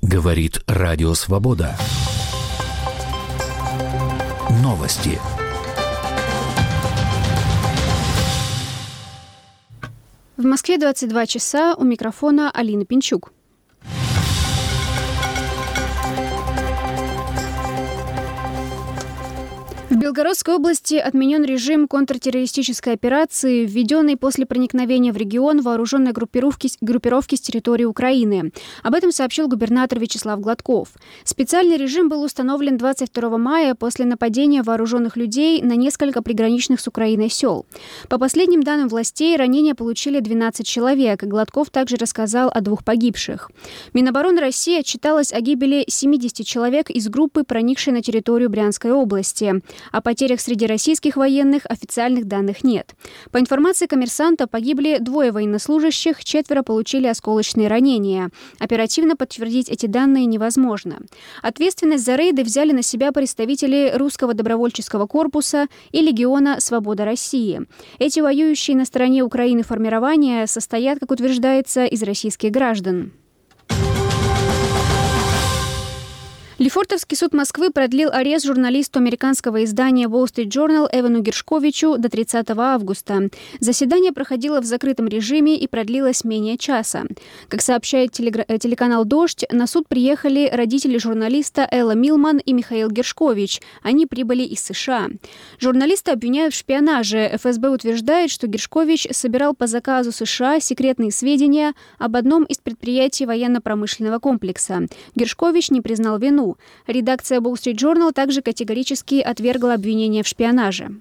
Говорит Радио Свобода. Новости. В Москве 22 часа, у микрофона Алина Пинчук. В Белгородской области отменен режим контртеррористической операции, введенный после проникновения в регион вооруженной группировки с территории Украины. Об этом сообщил губернатор Вячеслав Гладков. Специальный режим был установлен 22 мая после нападения вооруженных людей на несколько приграничных с Украиной сел. По последним данным властей, ранения получили 12 человек. Гладков также рассказал о 2 погибших. Минобороны России отчиталась о гибели 70 человек из группы, проникшей на территорию Брянской области. О потерях среди российских военных официальных данных нет. По информации «Коммерсанта», погибли 2 военнослужащих, 4 получили осколочные ранения. Оперативно подтвердить эти данные невозможно. Ответственность за рейды взяли на себя представители Русского добровольческого корпуса и Легиона «Свобода России». Эти воюющие на стороне Украины формирования состоят, как утверждается, из российских граждан. Лефортовский суд Москвы продлил арест журналисту американского издания Wall Street Journal Эвану Гершковичу до 30 августа. Заседание проходило в закрытом режиме и продлилось менее часа. Как сообщает телеканал «Дождь», на суд приехали родители журналиста Элла Милман и Михаил Гершкович. Они прибыли из США. Журналиста обвиняют в шпионаже. ФСБ утверждает, что Гершкович собирал по заказу США секретные сведения об одном из предприятий военно-промышленного комплекса. Гершкович не признал вину. Редакция Wall Street Journal также категорически отвергла обвинения в шпионаже.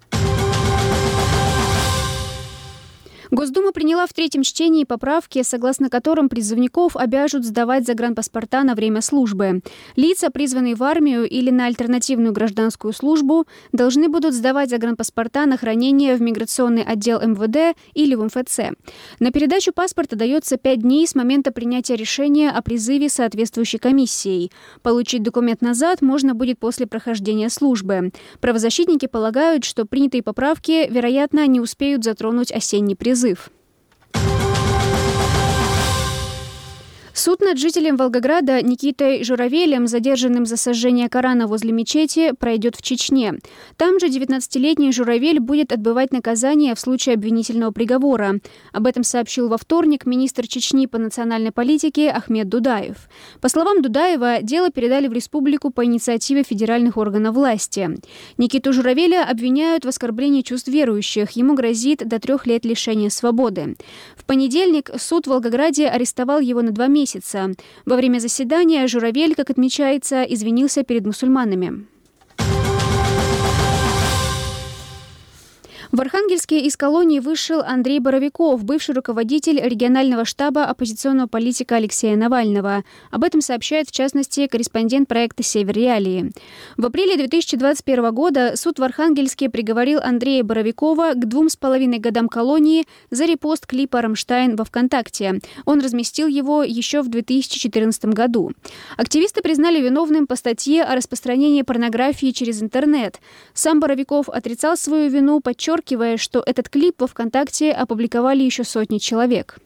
Госдума приняла в 3-м чтении поправки, согласно которым призывников обяжут сдавать загранпаспорта на время службы. Лица, призванные в армию или на альтернативную гражданскую службу, должны будут сдавать загранпаспорта на хранение в миграционный отдел МВД или в МФЦ. На передачу паспорта дается 5 дней с момента принятия решения о призыве соответствующей комиссией. Получить документ назад можно будет после прохождения службы. Правозащитники полагают, что принятые поправки, вероятно, не успеют затронуть осенний призыв. Суд над жителем Волгограда Никитой Журавелем, задержанным за сожжение Корана возле мечети, пройдет в Чечне. Там же 19-летний Журавель будет отбывать наказание в случае обвинительного приговора. Об этом сообщил во вторник министр Чечни по национальной политике Ахмед Дудаев. По словам Дудаева, дело передали в республику по инициативе федеральных органов власти. Никиту Журавеля обвиняют в оскорблении чувств верующих. Ему грозит до 3 лет лишения свободы. В понедельник суд в Волгограде арестовал его на 2 месяца. Во время заседания Журавель, как отмечается, извинился перед мусульманами. В Архангельске из колонии вышел Андрей Боровиков, бывший руководитель регионального штаба оппозиционного политика Алексея Навального. Об этом сообщает, в частности, корреспондент проекта «Север Реалии». В апреле 2021 года суд в Архангельске приговорил Андрея Боровикова к 2,5 годам колонии за репост клипа «Рамштайн» во ВКонтакте. Он разместил его еще в 2014 году. Активисты признали виновным по статье о распространении порнографии через интернет. Сам Боровиков отрицал свою вину, подчеркивая, что этот клип во ВКонтакте опубликовали еще сотни человек.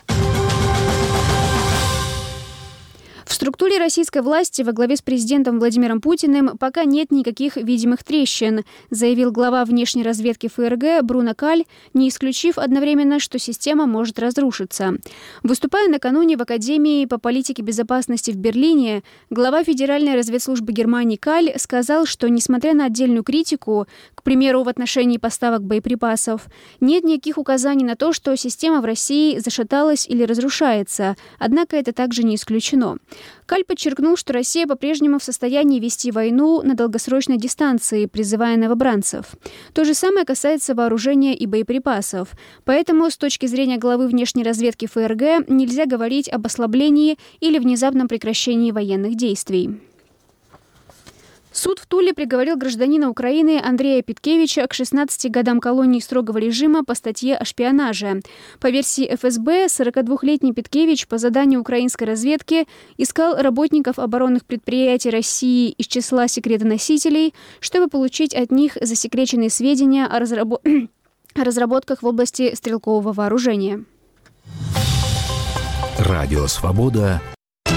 В структуре российской власти во главе с президентом Владимиром Путиным пока нет никаких видимых трещин, заявил глава внешней разведки ФРГ Бруно Каль, не исключив одновременно, что система может разрушиться. Выступая накануне в Академии по политике безопасности в Берлине, глава Федеральной разведслужбы Германии Каль сказал, что, несмотря на отдельную критику, к примеру, в отношении поставок боеприпасов, нет никаких указаний на то, что система в России зашаталась или разрушается, однако это также не исключено. Каль подчеркнул, что Россия по-прежнему в состоянии вести войну на долгосрочной дистанции, призывая новобранцев. То же самое касается вооружения и боеприпасов. Поэтому, с точки зрения главы внешней разведки ФРГ, нельзя говорить об ослаблении или внезапном прекращении военных действий. Суд в Туле приговорил гражданина Украины Андрея Питкевича к 16 годам колонии строгого режима по статье о шпионаже. По версии ФСБ, 42-летний Питкевич по заданию украинской разведки искал работников оборонных предприятий России из числа секретоносителей, чтобы получить от них засекреченные сведения о разработках в области стрелкового вооружения. Радио «Свобода».